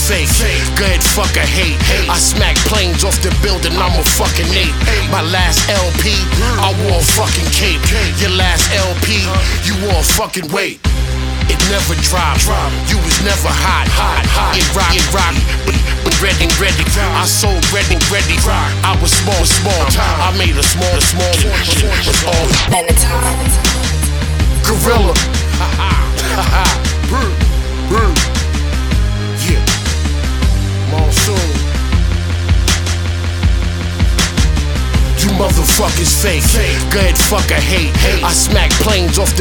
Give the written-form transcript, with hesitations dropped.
fake. Good fucker hate. I smack planes off the building, I'm a fucking ape. My last LP, I wore a fucking cape. Your last LP, you wore a fucking weight. It never dropped. You was never hot. It rock, but ready. I sold ready. I was small. I made a small. It's all Gorilla. Yeah. Monsoon. You motherfuckers fake. Good fucker hate. I smack planes off the